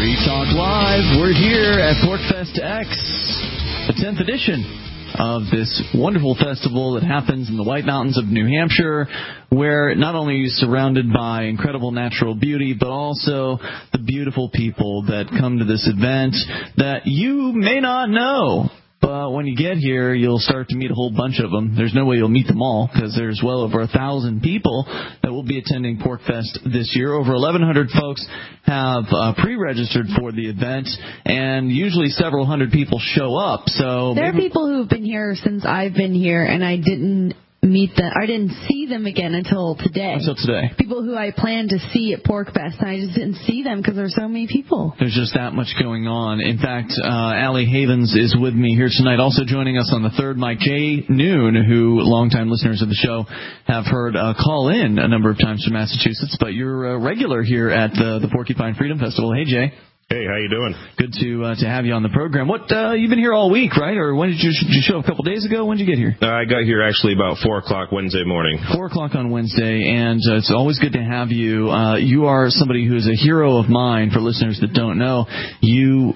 Free Talk Live. We're here at PorcFest X, the 10th edition of this wonderful festival that happens in the White Mountains of New Hampshire, where not only are you surrounded by incredible natural beauty, but also the beautiful people that come to this event that you may not know. But when you get here, you'll start to meet a whole bunch of them. There's no way you'll meet them all because there's well over 1,000 people that will be attending PorcFest this year. Over 1,100 folks have pre-registered for the event, and usually several hundred people show up. So there are people who've been here since I've been here, and I didn't see them again until today. People who I planned to see at PorcFest, and I just didn't see them because there's so many people. There's just that much going on. In fact, Allie Havens is with me here tonight. Also joining us on the third mic, Jay Noon, who longtime listeners of the show have heard call in a number of times from Massachusetts, but you're a regular here at the Porcupine Freedom Festival. Hey, Jay. Hey, how you doing? Good to have you on the program. You've been here all week, right? Or when did you show up? A couple days ago? When did you get here? I got here actually about 4 o'clock Wednesday morning. 4 o'clock on Wednesday, and it's always good to have you. You are somebody who is a hero of mine. For listeners that don't know, you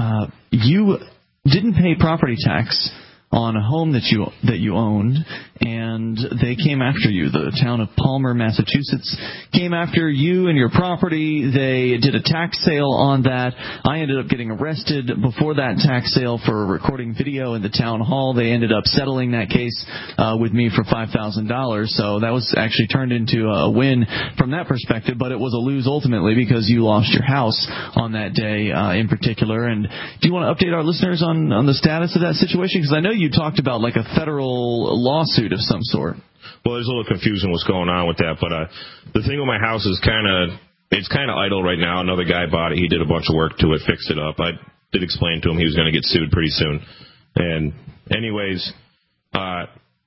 didn't pay property tax on a home that you owned, and they came after you. The town of Palmer, Massachusetts, came after you and your property. They did a tax sale on that. I ended up getting arrested before that tax sale for recording video in the town hall. They ended up settling that case with me for $5,000. So that was actually turned into a win from that perspective, but it was a lose ultimately because you lost your house on that day in particular. And do you want to update our listeners on the status of that situation? Because I know you talked about like a federal lawsuit of some sort. Well, there's a little confusion what's going on with that, but the thing with my house is it's kind of idle right now. Another guy bought it. He did a bunch of work to it, fixed it up. I did explain to him he was going to get sued pretty soon. And anyways, I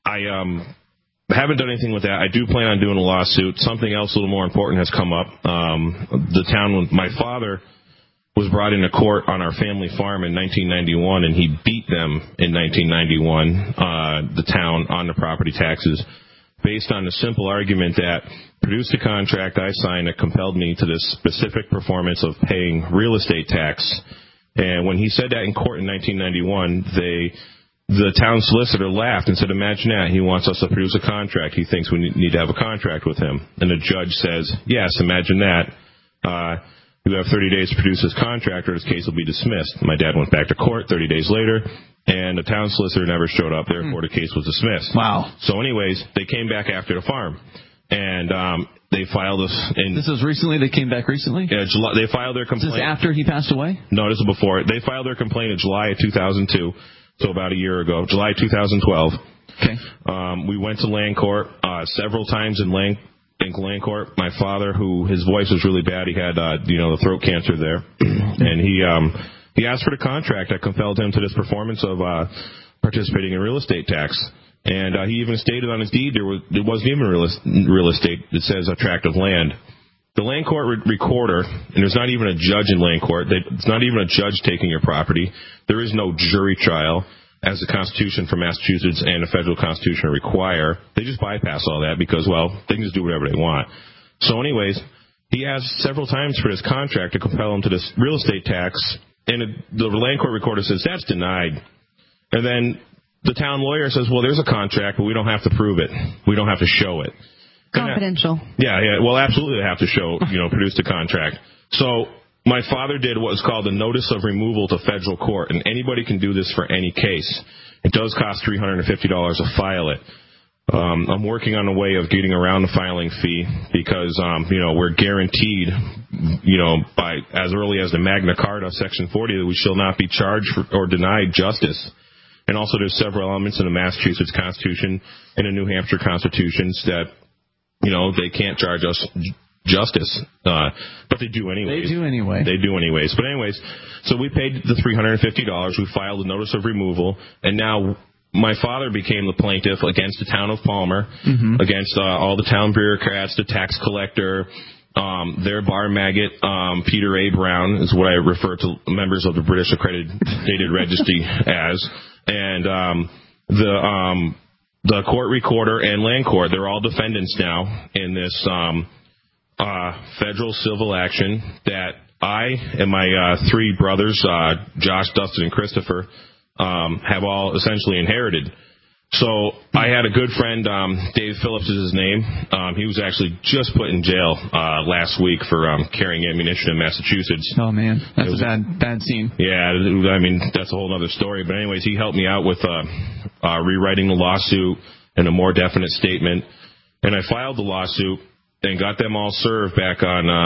haven't done anything with that. I do plan on doing a lawsuit. Something else a little more important has come up. The town, my father was brought into court on our family farm in 1991, and he beat them in 1991, the town, on the property taxes, based on the simple argument that produced a contract I signed that compelled me to this specific performance of paying real estate tax. And when he said that in court in 1991, the town solicitor laughed and said, imagine that, he wants us to produce a contract. He thinks we need to have a contract with him. And the judge says, yes, imagine that. You have 30 days to produce this contract or this case will be dismissed. My dad went back to court 30 days later, and the town solicitor never showed up. Therefore, the case was dismissed. Wow. So anyways, they came back after the farm, and they filed this. This was recently? They came back recently? Yeah, July. They filed their complaint. Is this after he passed away? No, this is before. They filed their complaint in July of 2002, so about a year ago, July 2012. Okay. We went to land court several times in land court. My father, who his voice was really bad, he had the throat cancer there, and he asked for the contract that compelled him to this performance of participating in real estate tax. And he even stated on his deed it wasn't even real estate. It says a tract of land. The land court recorder, and there's not even a judge in land court. It's not even a judge taking your property. There is no jury trial, as the Constitution for Massachusetts and the federal Constitution require. They just bypass all that because, well, they can just do whatever they want. So anyways, he asked several times for this contract to compel him to this real estate tax, and the land court recorder says, that's denied. And then the town lawyer says, well, there's a contract, but we don't have to prove it. We don't have to show it. Confidential. Yeah, well, absolutely they have to show, produce the contract. So my father did what was called a notice of removal to federal court, and anybody can do this for any case. It does cost $350 to file it. I'm working on a way of getting around the filing fee because, we're guaranteed, by as early as the Magna Carta, Section 40, that we shall not be charged or denied justice. And also there's several elements in the Massachusetts Constitution and the New Hampshire Constitutions that, they can't charge us justice, but they do anyways. They do anyways. But anyways, so we paid the $350. We filed a notice of removal, and now my father became the plaintiff against the town of Palmer, against all the town bureaucrats, the tax collector, their bar maggot, Peter A. Brown is what I refer to members of the British Accredited Registry as, and the court recorder and land court. They're all defendants now in this federal civil action that I and my 3 brothers, Josh, Dustin, and Christopher, have all essentially inherited. So I had a good friend, Dave Phillips is his name. He was actually just put in jail last week for carrying ammunition in Massachusetts. Oh, man. That's a bad scene. Yeah, I mean, that's a whole other story. But anyways, he helped me out with rewriting the lawsuit and a more definite statement. And I filed the lawsuit and got them all served back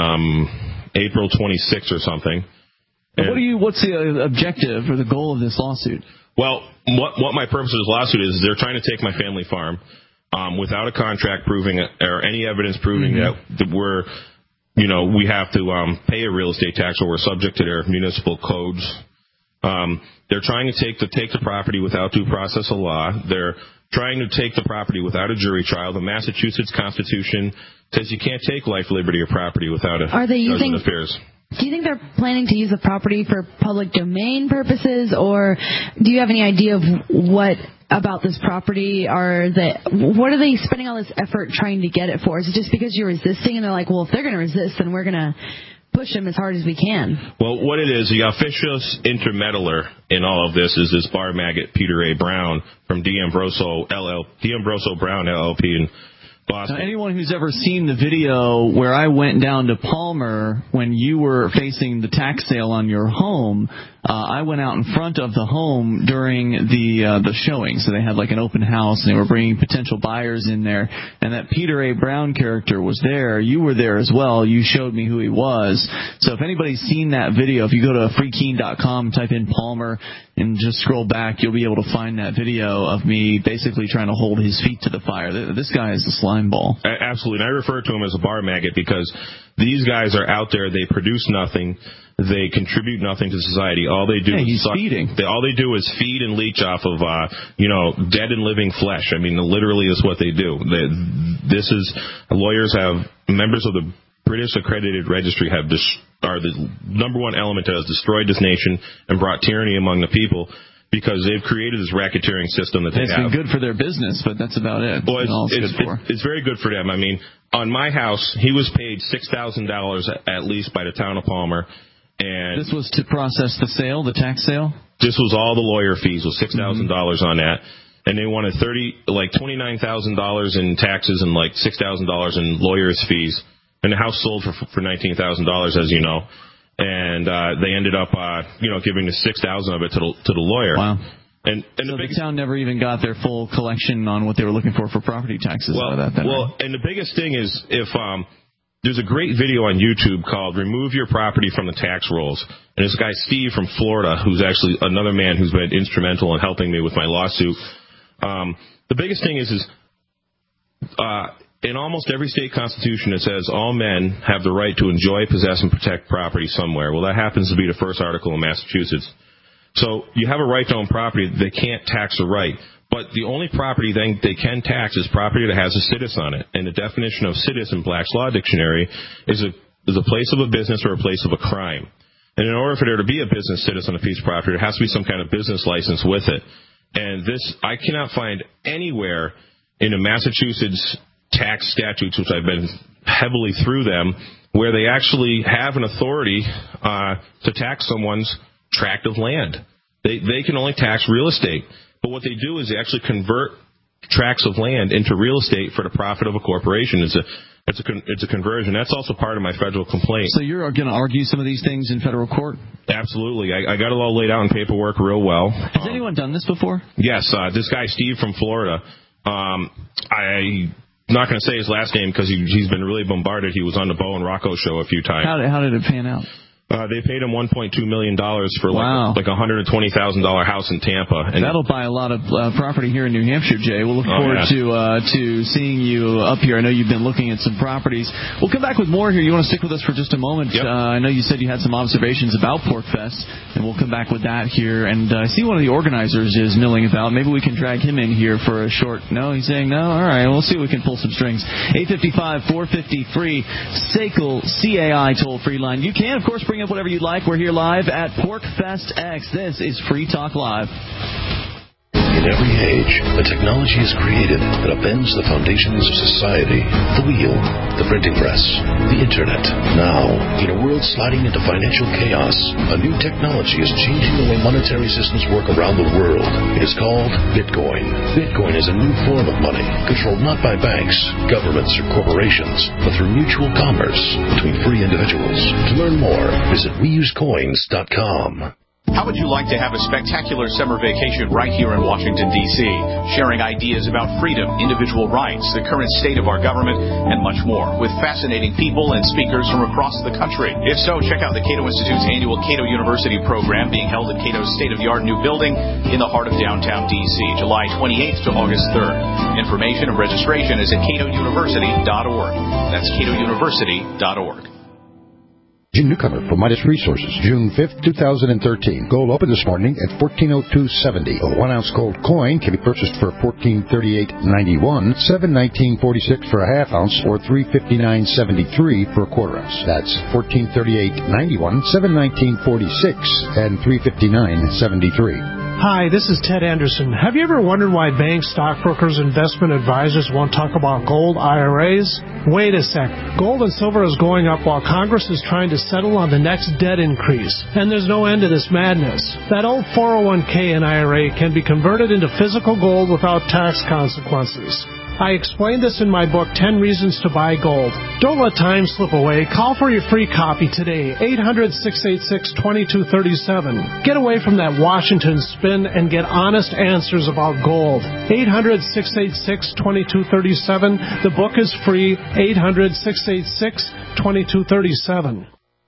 on April 26th or something. What's the objective or the goal of this lawsuit? Well, what my purpose of this lawsuit is they're trying to take my family farm without a contract proving it or any evidence proving that we're, we have to pay a real estate tax or we're subject to their municipal codes. They're trying to take the property without due process of law. They're trying to take the property without a jury trial. The Massachusetts Constitution says you can't take life, liberty, or property without a judgment of affairs. Do you think they're planning to use the property for public domain purposes, or do you have any idea of what about this property what are they spending all this effort trying to get it for? Is it just because you're resisting and they're like, well, if they're going to resist, then we're going to push them as hard as we can? Well, what it is, the officious intermeddler in all of this is this bar maggot, Peter A. Brown from D'Ambroso Brown LLP in Boston. Now, anyone who's ever seen the video where I went down to Palmer when you were facing the tax sale on your home, I went out in front of the home during the showing. So they had like an open house, and they were bringing potential buyers in there. And that Peter A. Brown character was there. You were there as well. You showed me who he was. So if anybody's seen that video, if you go to freekeen.com, type in Palmer, and just scroll back, you'll be able to find that video of me basically trying to hold his feet to the fire. This guy is a slime ball. Absolutely. And I refer to him as a bar maggot because these guys are out there. They produce nothing. They contribute nothing to society. All they do is feeding. All they do is feed and leech off of, dead and living flesh. I mean, literally is what they do. Lawyers have, members of the British Accredited Registry are the number one element that has destroyed this nation and brought tyranny among the people because they've created this racketeering system that they have. It's been good for their business, but that's about it. Well, it's very good for them. I mean, on my house, he was paid $6,000 at least by the town of Palmer. And this was to process the sale, the tax sale? This was all the lawyer fees, was $6,000 on that. And they wanted $29,000 in taxes and like $6,000 in lawyers' fees. And the house sold for $19,000, as you know. And they ended up, giving the $6,000 of it to the lawyer. Wow. And so the town never even got their full collection on what they were looking for property taxes out of that. And the biggest thing is if there's a great video on YouTube called Remove Your Property from the Tax Rolls. And this guy, Steve from Florida, who's actually another man who's been instrumental in helping me with my lawsuit. The biggest thing is in almost every state constitution it says all men have the right to enjoy, possess, and protect property somewhere. Well, that happens to be the first article in Massachusetts. So you have a right to own property. They can't tax a right. But the only property they can tax is property that has a situs on it. And the definition of situs in Black's Law Dictionary is a place of a business or a place of a crime. And in order for there to be a business situs on a piece of property, there has to be some kind of business license with it. And this, I cannot find anywhere in the Massachusetts tax statutes, which I've been heavily through them, where they actually have an authority to tax someone's tract of land. They can only tax real estate. But what they do is they actually convert tracts of land into real estate for the profit of a corporation. It's a conversion. That's also part of my federal complaint. So you're going to argue some of these things in federal court? Absolutely. I got it all laid out in paperwork real well. Has anyone done this before? Yes. This guy, Steve from Florida, I'm not going to say his last name because he's been really bombarded. He was on the Bo and Rocco show a few times. How did it pan out? They paid him $1.2 million for like a $120,000 house in Tampa. And that'll buy a lot of property here in New Hampshire, Jay. We'll look forward to seeing you up here. I know you've been looking at some properties. We'll come back with more here. You want to stick with us for just a moment? Yep. I know you said you had some observations about PorcFest, and we'll come back with that here. And I see one of the organizers is milling about. Maybe we can drag him in here for a short... No, he's saying no? All right, we'll see if we can pull some strings. 855-450-FREE, SACL CAI toll-free line. You can, of course, bring up whatever you'd like. We're here live at PorcFest X. This is Free Talk Live. In every age, a technology is created that upends the foundations of society. The wheel, the printing press, the internet. Now, in a world sliding into financial chaos, a new technology is changing the way monetary systems work around the world. It is called Bitcoin. Bitcoin is a new form of money, controlled not by banks, governments, or corporations, but through mutual commerce between free individuals. To learn more, visit WeUseCoins.com. How would you like to have a spectacular summer vacation right here in Washington, D.C., sharing ideas about freedom, individual rights, the current state of our government, and much more, with fascinating people and speakers from across the country? If so, check out the Cato Institute's annual Cato University program being held at Cato's state-of-the-art new building in the heart of downtown D.C., July 28th to August 3rd. Information and registration is at catouniversity.org. That's catouniversity.org. Jim Newcomer from Midas Resources, June 5th, 2013. Gold opened this morning at $14.0270. A 1-ounce gold coin can be purchased for $14.3891, $7.1946 for a half ounce, or $3.5973 for a quarter ounce. That's $14.3891, $7.1946, and $3.5973. Hi, this is Ted Anderson. Have you ever wondered why banks, stockbrokers, investment advisors won't talk about gold IRAs? Wait a sec. Gold and silver is going up while Congress is trying to settle on the next debt increase. And there's no end to this madness. That old 401k and IRA can be converted into physical gold without tax consequences. I explained this in my book, 10 Reasons to Buy Gold. Don't let time slip away. Call for your free copy today, 800-686-2237. Get away from that Washington spin and get honest answers about gold. 800-686-2237. The book is free, 800-686-2237.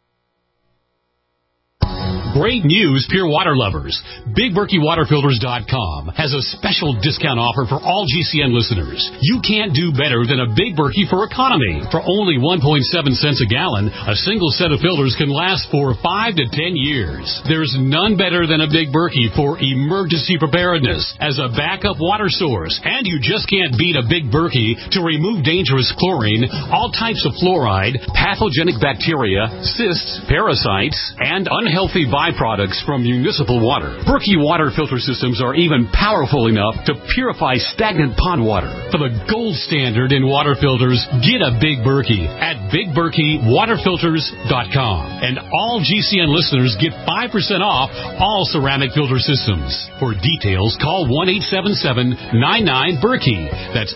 Great news, pure water lovers. BigBerkeyWaterFilters.com has a special discount offer for all GCN listeners. You can't do better than a Big Berkey for economy. For only 1.7 cents a gallon, a single set of filters can last for 5 to 10 years. There's none better than a Big Berkey for emergency preparedness as a backup water source. And you just can't beat a Big Berkey to remove dangerous chlorine, all types of fluoride, pathogenic bacteria, cysts, parasites, and unhealthy byproducts from municipal water. Berkey water filter systems are even powerful enough to purify stagnant pond water. For the gold standard in water filters, get a Big Berkey at BigBerkeyWaterFilters.com. And all GCN listeners get 5% off all ceramic filter systems. For details, call 1-877-99-BERKEY. That's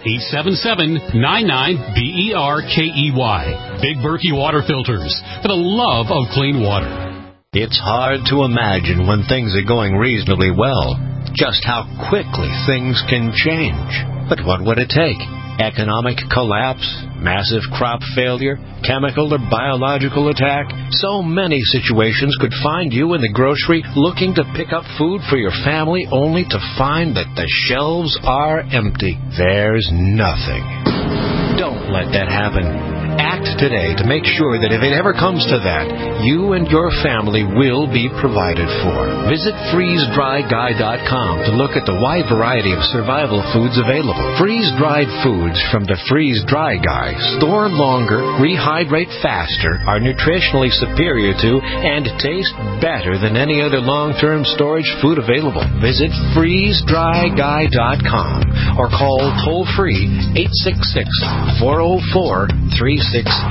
877-99-BERKEY. Big Berkey Water Filters, for the love of clean water. It's hard to imagine when things are going reasonably well, just how quickly things can change. But what would it take? Economic collapse, massive crop failure, chemical or biological attack? So many situations could find you in the grocery looking to pick up food for your family only to find that the shelves are empty. There's nothing. Don't let that happen. Act today to make sure that if it ever comes to that, you and your family will be provided for. Visit FreezeDryGuy.com to look at the wide variety of survival foods available. Freeze-dried foods from the Freeze Dry Guy store longer, rehydrate faster, are nutritionally superior to, and taste better than any other long-term storage food available. Visit FreezeDryGuy.com or call toll-free 866-404-3663.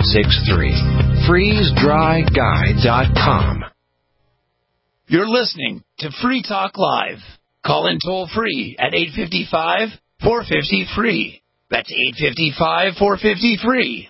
FreezeDryGuy.com. You're listening to Free Talk Live. Call in toll-free at 855-450-FREE. That's 855-450-FREE.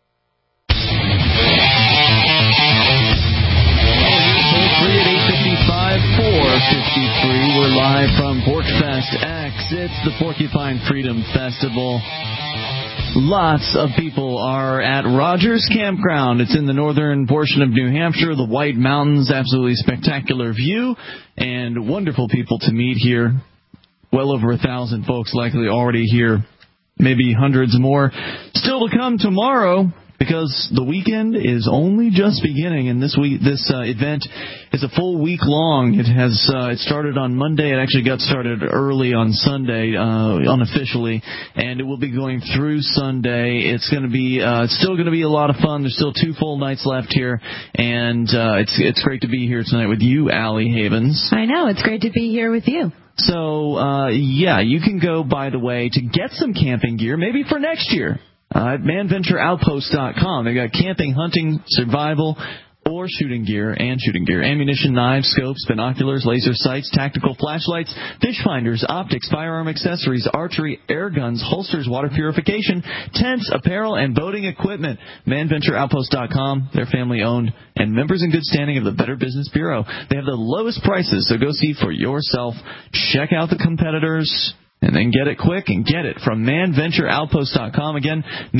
Toll-free at 855-450-FREE. We're live from Porkfest X. It's the Porcupine Freedom Festival. Lots of people are at Rogers Campground. It's in the northern portion of New Hampshire, the White Mountains. Absolutely spectacular view and wonderful people to meet here. Well over 1,000 folks likely already here, maybe hundreds more still to come tomorrow. because the weekend is only just beginning, and this event is a full week long. It started on Monday. It actually got started early on Sunday, unofficially, and it will be going through Sunday. It's going to be still going to be a lot of fun. There's still 2 full nights left here, and it's great to be here tonight with you, Allie Havens. I know, it's great to be here with you. So, you can go, by the way, to get some camping gear, maybe for next year, at manventureoutpost.com. They've got camping, hunting, survival, or shooting gear, ammunition, knives, scopes, binoculars, laser sights, tactical flashlights, fish finders, optics, firearm accessories, archery, air guns, holsters, water purification, tents, apparel, and boating equipment. ManVentureOutpost.com. They're family-owned and members in good standing of the Better Business Bureau. They have the lowest prices, so go see for yourself. Check out the competitors, and then get it quick and get it from manventureoutpost.com. Again,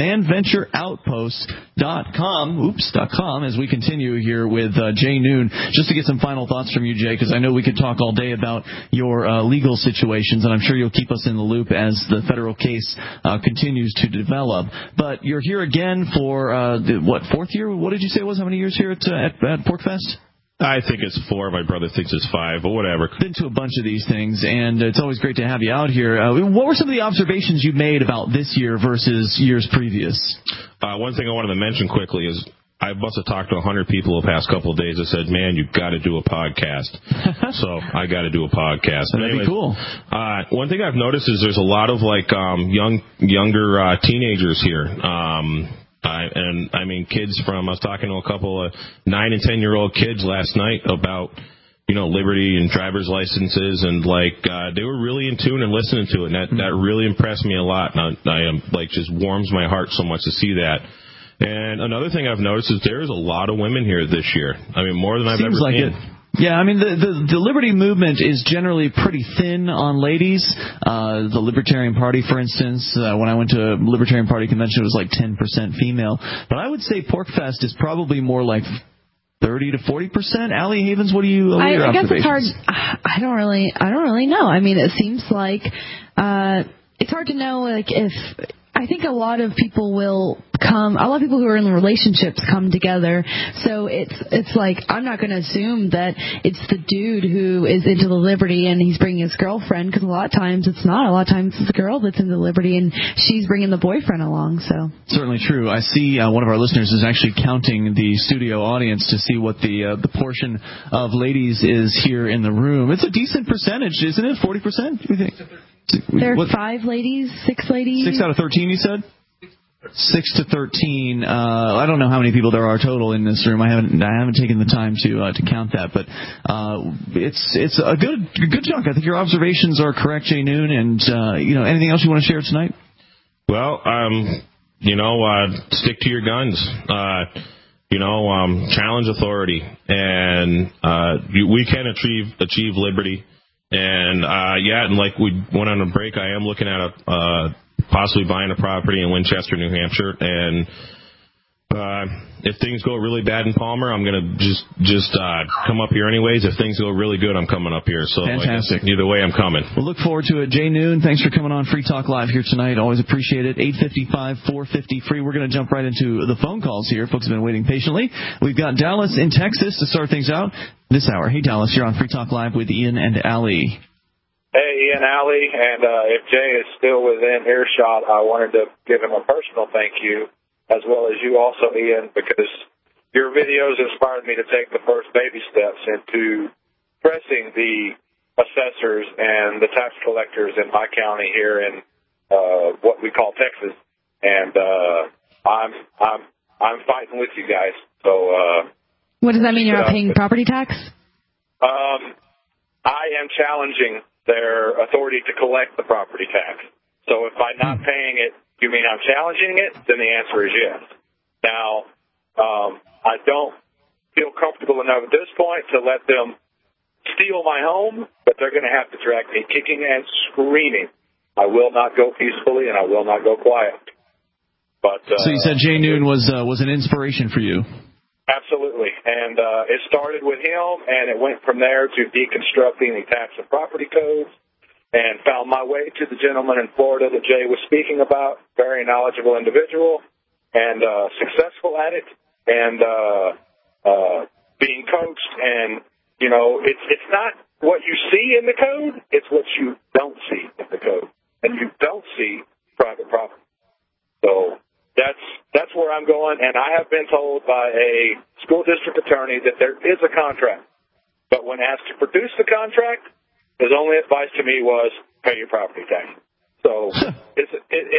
manventureoutpost.com as we continue here with Jay Noon. Just to get some final thoughts from you, Jay, because I know we could talk all day about your legal situations, and I'm sure you'll keep us in the loop as the federal case continues to develop. But you're here again for, fourth year? What did you say it was? How many years here at PorcFest? I think it's 4. My brother thinks it's 5, but whatever. Been to a bunch of these things, and it's always great to have you out here. What were some of the observations you made about this year versus years previous? One thing I wanted to mention quickly is I must have talked to 100 people the past couple of days that said, man, you've got to do a podcast. So I got to do a podcast. That'd be cool. One thing I've noticed is there's a lot of younger teenagers here. Kids I was talking to a couple of 9 and 10-year-old kids last night about, liberty and driver's licenses, and they were really in tune and listening to it, and that really impressed me a lot. And just warms my heart so much to see that. And another thing I've noticed is there's a lot of women here this year. More than I've ever seen. Yeah, the Liberty movement is generally pretty thin on ladies. The Libertarian Party, for instance, when I went to a Libertarian Party convention, it was like 10% female. But I would say PorcFest is probably more like 30 to 40%. Allie Havens, what are your I guess observations? it's hard. I don't really know. It seems like it's hard to know if. I think a lot of people who are in relationships come together. So it's like, I'm not going to assume that it's the dude who is into the Liberty and he's bringing his girlfriend, because a lot of times it's not. A lot of times it's the girl that's into Liberty and she's bringing the boyfriend along. So certainly true. I see one of our listeners is actually counting the studio audience to see what the portion of ladies is here in the room. It's a decent percentage, isn't it? 40%? You think? There are 5 ladies, 6 ladies. 6 out of 13, you said? 6 to 13. I don't know how many people there are total in this room. I haven't taken the time to count that, but it's a good chunk. I think your observations are correct, Jay Noon. And anything else you want to share tonight? Well, stick to your guns. Challenge authority, and we can achieve liberty. And like we went on a break, I am looking at possibly buying a property in Winchester, New Hampshire, and if things go really bad in Palmer, I'm going to just come up here anyways. If things go really good, I'm coming up here. So fantastic. Either way, I'm coming. We'll look forward to it. Jay Noon, thanks for coming on Free Talk Live here tonight. Always appreciate it. 855-450-FREE. We're going to jump right into the phone calls here. Folks have been waiting patiently. We've got Dallas in Texas to start things out this hour. Hey, Dallas, you're on Free Talk Live with Ian and Allie. Hey, Ian, Allie, and if Jay is still within earshot, I wanted to give him a personal thank you, as well as you also, Ian, because your videos inspired me to take the first baby steps into pressing the assessors and the tax collectors in my county here in what we call Texas, and I'm fighting with you guys. So, what does that mean? You're not paying property tax? I am challenging their authority to collect the property tax. So if by not paying it, you mean I'm challenging it, then the answer is yes. Now, I don't feel comfortable enough at this point to let them steal my home, but they're going to have to drag me kicking and screaming. I will not go peacefully, and I will not go quiet. But so you said Jay Noon was an inspiration for you. Absolutely. And it started with him, and it went from there to deconstructing the tax and property codes, and found my way to the gentleman in Florida that Jay was speaking about, very knowledgeable individual. and successful at it, and being coached. And it's not what you see in the code; it's what you don't see in the code, and you don't see private property. So that's where I'm going, and I have been told by a school district attorney that there is a contract, but when asked to produce the contract, his only advice to me was pay your property tax. So if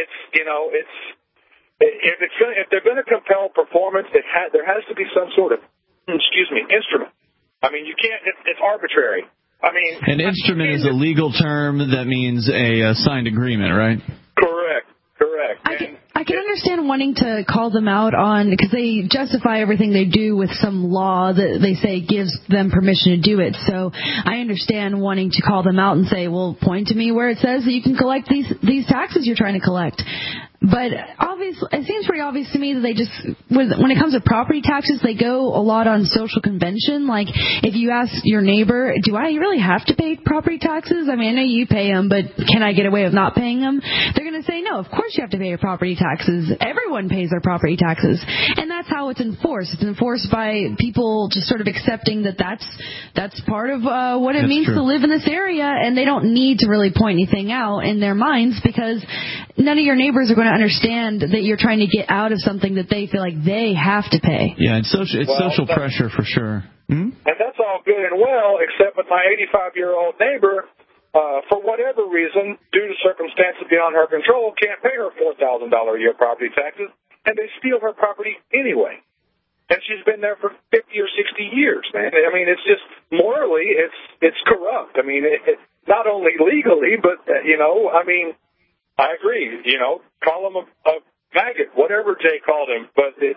they're going to compel performance, there has to be some sort of instrument. I mean, you can't. It's arbitrary. I mean, an instrument is a legal term that means a signed agreement, right? Correct. I can understand wanting to call them out on, because they justify everything they do with some law that they say gives them permission to do it. So I understand wanting to call them out and say, well, point to me where it says that you can collect these taxes you're trying to collect. But obviously, it seems pretty obvious to me that they just, when it comes to property taxes, they go a lot on social convention. Like, if you ask your neighbor, do I really have to pay property taxes? I mean, I know you pay them, but can I get away with not paying them? They're going to say, no, of course you have to pay your property taxes. Everyone pays their property taxes. And that's how it's enforced. It's enforced by people just sort of accepting that that's part of what it means to live in this area, and they don't need to really point anything out in their minds, because none of your neighbors are going to understand that you're trying to get out of something that they feel like they have to pay. Yeah, it's social pressure for sure. And that's all good and well, except with my 85-year-old neighbor, for whatever reason, due to circumstances beyond her control, can't pay her $4,000 a year property taxes, and they steal her property anyway. And she's been there for 50 or 60 years, man. I mean, it's just morally, it's corrupt. I mean, not only legally, but, I mean, I agree, call him a maggot, whatever Jay called him, but it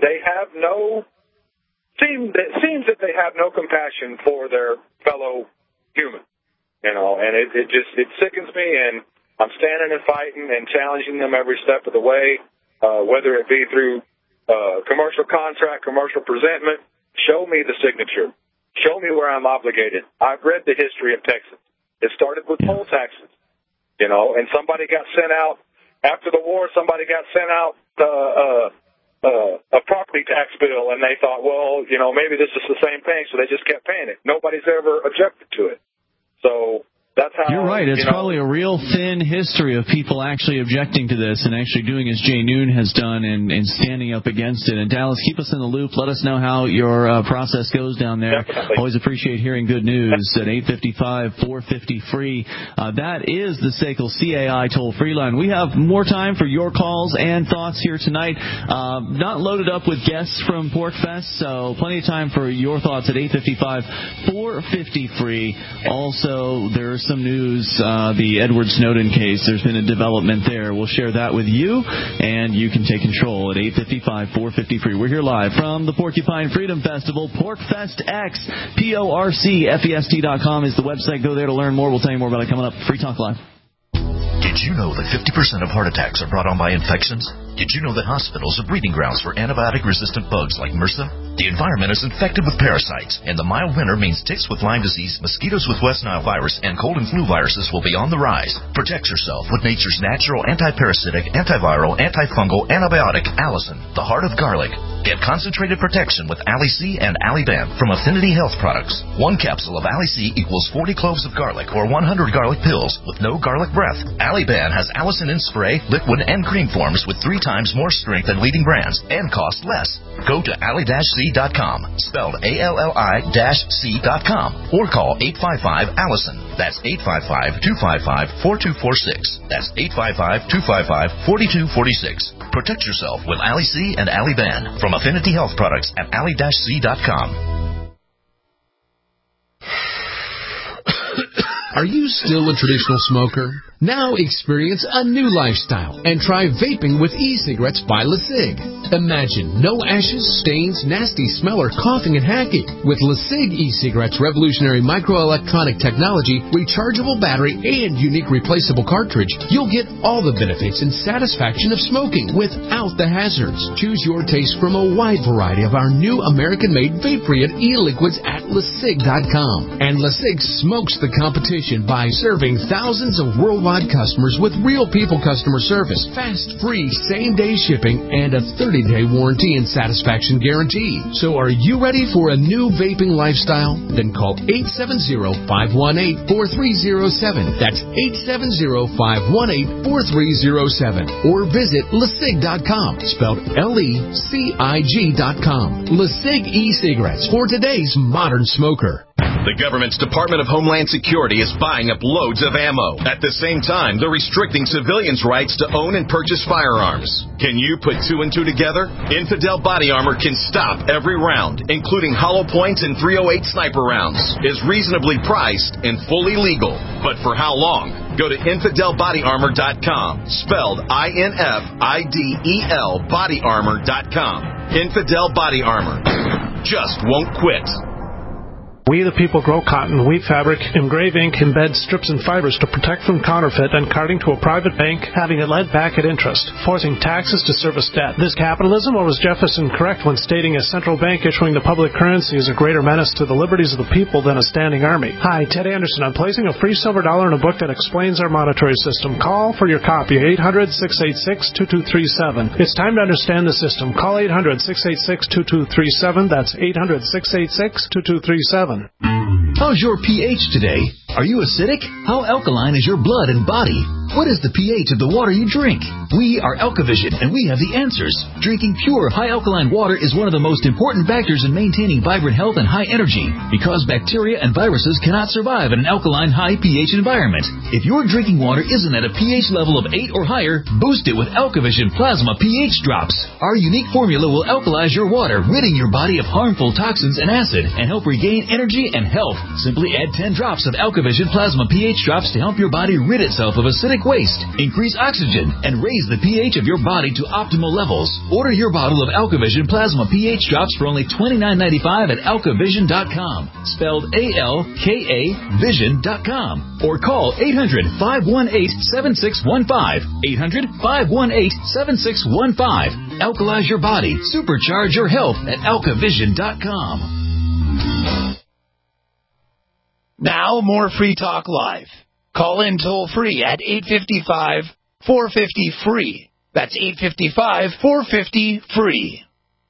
seems that they have no compassion for their fellow human, and it sickens me, and I'm standing and fighting and challenging them every step of the way, whether it be through commercial contract, commercial presentment. Show me the signature. Show me where I'm obligated. I've read the history of Texas. It started with poll taxes. And somebody got sent out after the war. Somebody got sent out a property tax bill, and they thought, well, maybe this is the same thing, so they just kept paying it. Nobody's ever objected to it. So that's how. You're right. It's probably a real thin history of people actually objecting to this and actually doing as Jay Noon has done and standing up against it. And Dallas, keep us in the loop. Let us know how your process goes down there. Definitely. Always appreciate hearing good news at 855-450-FREE. That is the SACL CAI toll-free line. We have more time for your calls and thoughts here tonight. Not loaded up with guests from PorcFest, so plenty of time for your thoughts at 855-450-FREE. Also, there's some news, the Edward Snowden case. There's been a development there. We'll share that with you, and you can take control at 855-450-FREE. We're here live from the Porcupine Freedom Festival. PorcFest X, PorcFest.com is the website. Go there to learn more. We'll tell you more about it coming up. Free Talk Live. Did you know that 50% of heart attacks are brought on by infections? Did you know that hospitals are breeding grounds for antibiotic-resistant bugs like MRSA? The environment is infected with parasites, and the mild winter means ticks with Lyme disease, mosquitoes with West Nile virus, and cold and flu viruses will be on the rise. Protect yourself with nature's natural anti-parasitic, antiviral, antifungal antibiotic, Allison, the heart of garlic. Get concentrated protection with Ali-C and Ali-Ban from Affinity Health Products. One capsule of Ali-C equals 40 cloves of garlic or 100 garlic pills with no garlic breath. Ali-Ban has Allison in spray, liquid, and cream forms with 3 times more strength than leading brands and cost less. Go to ali-c.com, spelled ALLI-C.com, or call 855-ALLISON. That's 855-255-4246. That's 855-255-4246. Protect yourself with Ali-C and Ali-Ban from Affinity Health Products at ali-c.com. Are you still a traditional smoker? Now experience a new lifestyle and try vaping with e-cigarettes by LeSig. Imagine no ashes, stains, nasty smell, or coughing and hacking. With LeSig e-cigarettes' revolutionary microelectronic technology, rechargeable battery, and unique replaceable cartridge, you'll get all the benefits and satisfaction of smoking without the hazards. Choose your taste from a wide variety of our new American-made vape-free e-liquids at LeSig.com. And LeSig smokes the competition. reputation by serving thousands of worldwide customers with real people customer service, fast, free, same-day shipping, and a 30-day warranty and satisfaction guarantee. So are you ready for a new vaping lifestyle? Then call 870-518-4307. That's 870-518-4307. Or visit LeSig.com, spelled LECIG.com. LeSig e-cigarettes for today's modern smoker. The government's Department of Homeland Security is buying up loads of ammo. At the same time, they're restricting civilians' rights to own and purchase firearms. Can you put two and two together? Infidel Body Armor can stop every round, including hollow points and .308 sniper rounds. Is reasonably priced and fully legal. But for how long? Go to InfidelBodyArmor.com, spelled INFIDEL bodyarmor.com. Infidel Body Armor. Just won't quit. We the people grow cotton, weave fabric, engrave ink, embed strips and fibers to protect from counterfeit and carting to a private bank, having it lent back at interest, forcing taxes to service debt. This capitalism, or was Jefferson correct when stating a central bank issuing the public currency is a greater menace to the liberties of the people than a standing army? Hi, Ted Anderson. I'm placing a free silver dollar in a book that explains our monetary system. Call for your copy, 800-686-2237. It's time to understand the system. Call 800-686-2237. That's 800-686-2237. How's your pH today? Are you acidic? How alkaline is your blood and body? What is the pH of the water you drink? We are Alkavision, and we have the answers. Drinking pure, high alkaline water is one of the most important factors in maintaining vibrant health and high energy, because bacteria and viruses cannot survive in an alkaline, high pH environment. If your drinking water isn't at a pH level of 8 or higher, boost it with Alkavision Plasma pH Drops. Our unique formula will alkalize your water, ridding your body of harmful toxins and acid, and help regain energy and health. Simply add 10 drops of Alkavision Plasma pH Drops to help your body rid itself of acidic waste, increase oxygen, and raise the pH of your body to optimal levels. Order your bottle of Alkavision Plasma pH Drops for only $29.95 at Alkavision.com, spelled A-L-K-A Vision.com, or call 800-518-7615, 800-518-7615. Alkalize your body, supercharge your health at Alkavision.com. Now, more Free Talk Live. Call in toll-free at 855-450-FREE. That's 855-450-FREE.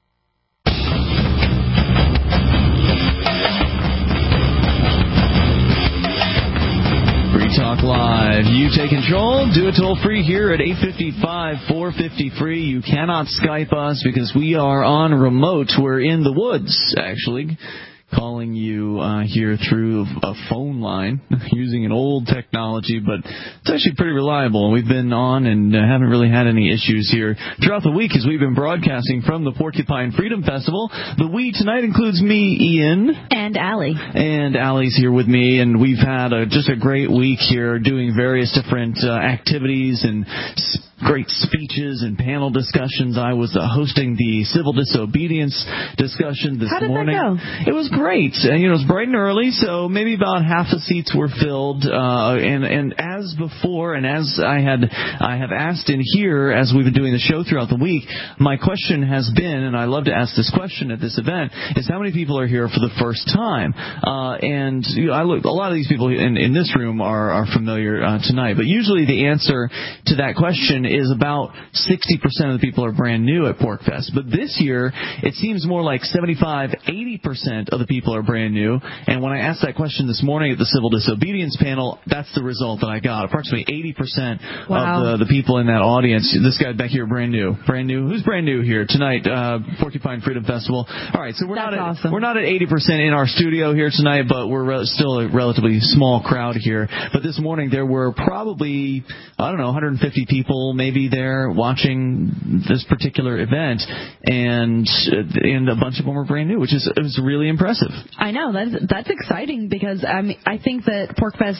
Free Talk Live. You take control. Do it toll-free here at 855-450-FREE. You cannot Skype us because we are on remote. We're in the woods, actually, calling you here through a phone line using an old technology, but it's actually pretty reliable. We've been on and haven't really had any issues here throughout the week as we've been broadcasting from the Porcupine Freedom Festival. The we tonight includes me, Ian. And Allie. And Allie's here with me, and we've had just a great week here doing various different activities and great speeches and panel discussions. I was hosting the civil disobedience discussion this morning. How did that go? It was great. It was bright and early, so maybe about half the seats were filled. And as before, and as I have asked in here as we've been doing the show throughout the week, my question has been, and I love to ask this question at this event, is how many people are here for the first time? And I look, a lot of these people in this room are familiar tonight, but usually the answer to that question is about 60% of the people are brand new at PorcFest. But this year, it seems more like 75-80% of the people are brand new. And when I asked that question this morning at the Civil Disobedience panel, that's the result that I got. Approximately 80% of the people in that audience, this guy back here, brand new. Brand new. Who's brand new here tonight? Porcupine Freedom Festival. All right, so we're not at 80% in our studio here tonight, but we're still a relatively small crowd here. But this morning, there were probably, 150 people maybe there watching this particular event, and a bunch of them were brand new, which is really impressive. I know, that's exciting because I think that PorcFest gets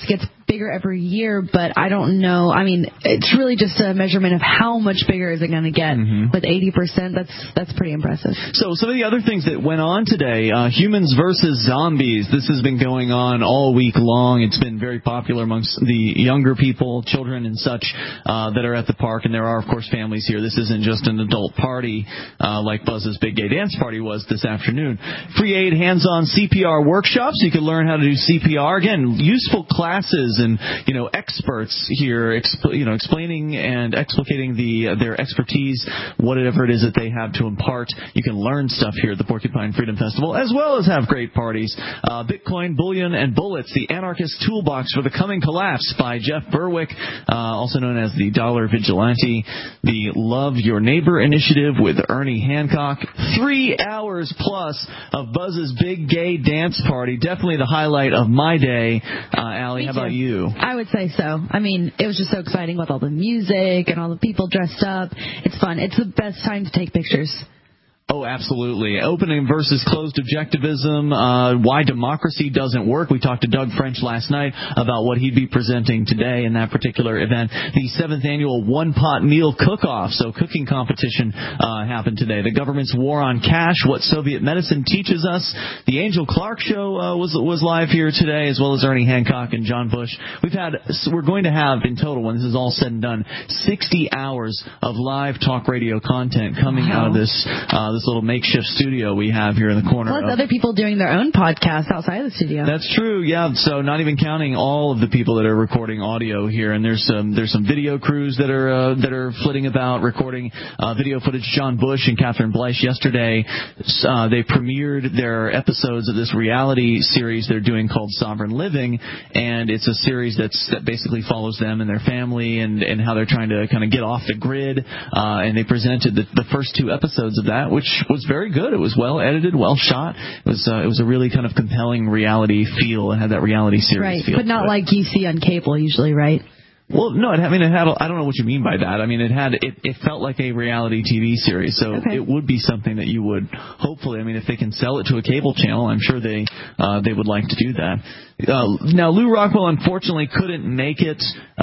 bigger every year, but I don't know. I mean, it's really just a measurement of how much bigger is it going to get. With 80%, that's pretty impressive. So some of the other things that went on today, humans versus zombies. This has been going on all week long. It's been very popular amongst the younger people, children and such, that are at the park. And there are, of course, families here. This isn't just an adult party like Buzz's Big Gay Dance Party was this afternoon. Free aid hands-on CPR workshops. You can learn how to do CPR. Again, useful classes and, experts here, explaining and explicating their expertise, whatever it is that they have to impart. You can learn stuff here at the Porcupine Freedom Festival, as well as have great parties. Bitcoin, Bullion, and Bullets, the Anarchist Toolbox for the Coming Collapse by Jeff Berwick, also known as the Dollar Vigilante. The Love Your Neighbor Initiative with Ernie Hancock. 3 hours plus of Buzz's Big Gay Dance Party. Definitely the highlight of my day. Allie, how about you? I would say so. I mean, it was just so exciting with all the music and all the people dressed up. It's fun. It's the best time to take pictures. Oh, absolutely. Opening versus closed objectivism, why democracy doesn't work. We talked to Doug French last night about what he'd be presenting today in that particular event. The 7th annual one-pot meal cook-off, so cooking competition, happened today. The government's war on cash, what Soviet medicine teaches us. The Angel Clark Show was live here today, as well as Ernie Hancock and John Bush. We're going to have, in total, when this is all said and done, 60 hours of live talk radio content coming out of this little makeshift studio we have here in the corner. Plus other people doing their own podcasts outside of the studio. That's true, yeah. So not even counting all of the people that are recording audio here, and there's some video crews that are flitting about recording video footage. John Bush and Catherine Bleish yesterday, they premiered their episodes of this reality series they're doing called Sovereign Living, and it's a series that basically follows them and their family and how they're trying to kind of get off the grid. And they presented the first 2 episodes of that, which was very good. It was well edited, well shot. It was a really kind of compelling reality feel. It had that reality series feel. But not like you see on cable usually, right? Well, no, it had. I don't know what you mean by that. I mean, it felt like a reality TV series, so it would be something that you would hopefully. I mean, if they can sell it to a cable channel, I'm sure they would like to do that. Now, Lou Rockwell unfortunately couldn't make it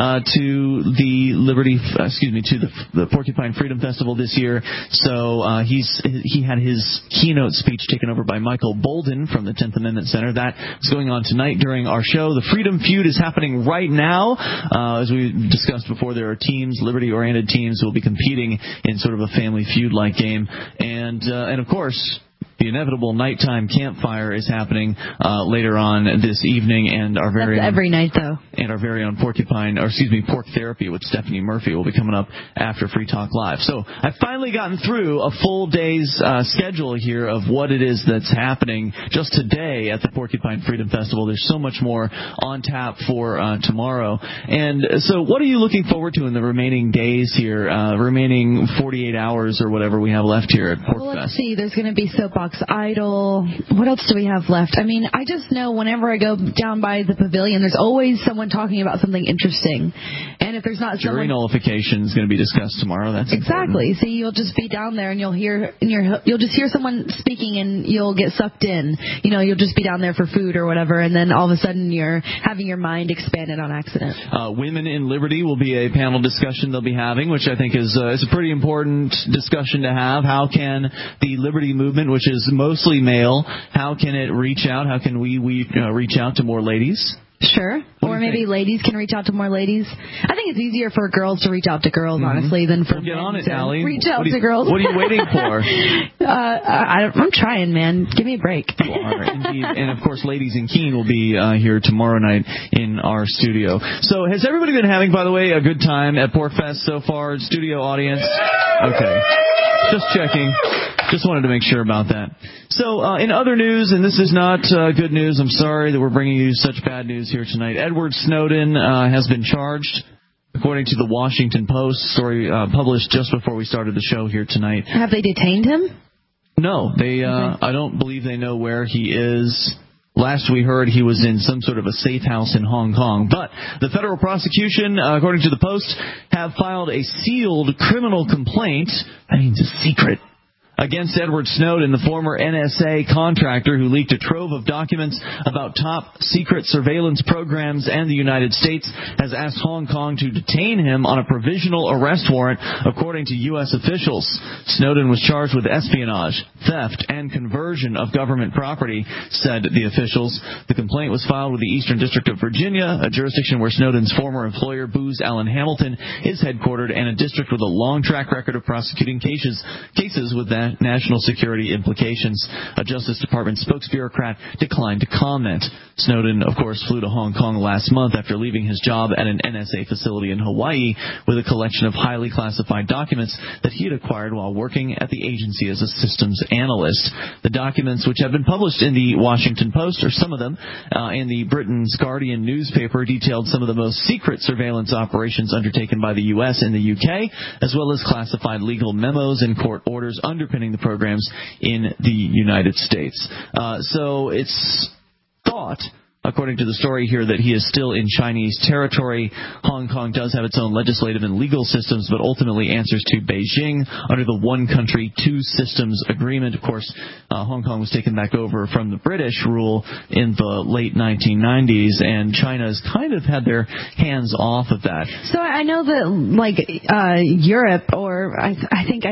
to the Porcupine Freedom Festival this year, so he had his keynote speech taken over by Michael Bolden from the 10th Amendment Center. That is going on tonight during our show. The Freedom Feud is happening right now. As we discussed before, there are teams, liberty-oriented teams, who will be competing in sort of a Family Feud-like game, and of course, the inevitable nighttime campfire is happening later on this evening, and our very own, every night though. And our very own Pork Therapy with Stephanie Murphy will be coming up after Free Talk Live. So I've finally gotten through a full day's schedule here of what it is that's happening just today at the Porcupine Freedom Festival. There's so much more on tap for tomorrow. And so what are you looking forward to in the remaining days here, remaining 48 hours or whatever we have left here at Pork Fest? Let's see. There's going to be Soapbox Idol. What else do we have left? I mean, I just know whenever I go down by the pavilion, there's always someone talking about something interesting. And if there's not jury nullification is going to be discussed tomorrow. That's exactly. Important. See, you'll just be down there and you'll just hear someone speaking and you'll get sucked in. You'll just be down there for food or whatever, and then all of a sudden you're having your mind expanded on accident. Women in Liberty will be a panel discussion they'll be having, which I think is a pretty important discussion to have. How can the Liberty movement, which is mostly male, how can it reach out? How can we reach out to more ladies? Sure. Or maybe ladies can reach out to more ladies. I think it's easier for girls to reach out to girls, honestly, than for get on it, to Allie. reach out to girls. What are you waiting for? I'm trying, man. Give me a break. You are, indeed. And, of course, Ladies in Keene will be here tomorrow night in our studio. So has everybody been having, by the way, a good time at PorcFest so far? Studio audience? Okay. Just checking. Just wanted to make sure about that. So, in other news, and this is not good news, I'm sorry that we're bringing you such bad news here tonight. Edward Snowden has been charged, according to the Washington Post, story published just before we started the show here tonight. Have they detained him? No, they. I don't believe they know where he is. Last we heard, he was in some sort of a safe house in Hong Kong. But the federal prosecution, according to the Post, have filed a sealed criminal complaint. That means a secret. against Edward Snowden, the former NSA contractor who leaked a trove of documents about top secret surveillance programs and the United States, has asked Hong Kong to detain him on a provisional arrest warrant, according to U.S. officials. Snowden was charged with espionage, theft, and conversion of government property, said the officials. The complaint was filed with the Eastern District of Virginia, a jurisdiction where Snowden's former employer, Booz Allen Hamilton, is headquartered, and a district with a long track record of prosecuting cases with national security implications. A Justice Department spokesbureaucrat declined to comment. Snowden, of course, flew to Hong Kong last month after leaving his job at an NSA facility in Hawaii with a collection of highly classified documents that he had acquired while working at the agency as a systems analyst. The documents, which have been published in the Washington Post, or some of them, in the Britain's Guardian newspaper, detailed some of the most secret surveillance operations undertaken by the U.S. and the U.K., as well as classified legal memos and court orders underpinning the programs in the United States. So it's thought, according to the story here, that he is still in Chinese territory. Hong Kong does have its own legislative and legal systems, but ultimately answers to Beijing under the One Country, Two Systems agreement. Of course, Hong Kong was taken back over from the British rule in the late 1990s, and China has kind of had their hands off of that. So I know that, Europe, or I think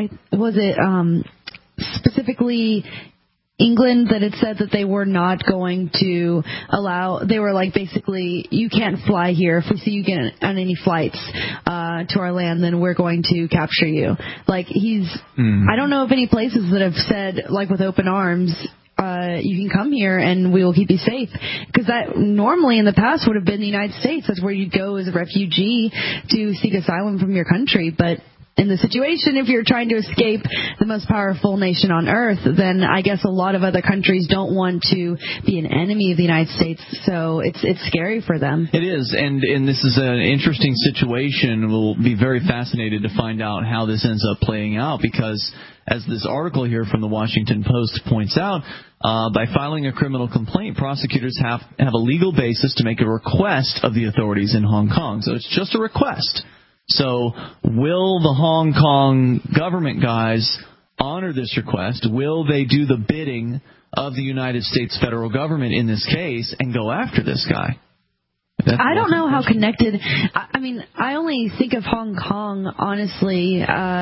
specifically England, that it said that they were not going to allow, they were basically, you can't fly here. If we see you get on any flights to our land, then we're going to capture you. I don't know of any places that have said, with open arms, you can come here and we will keep you safe. Because that normally in the past would have been the United States. That's where you'd go as a refugee to seek asylum from your country. But in the situation, if you're trying to escape the most powerful nation on earth, then I guess a lot of other countries don't want to be an enemy of the United States, so it's scary for them. It is, and this is an interesting situation. We'll be very fascinated to find out how this ends up playing out, because as this article here from the Washington Post points out, by filing a criminal complaint, prosecutors have a legal basis to make a request of the authorities in Hong Kong. So it's just a request. So will the Hong Kong government guys honor this request? Will they do the bidding of the United States federal government in this case and go after this guy? I don't know how connected. I only think of Hong Kong, honestly,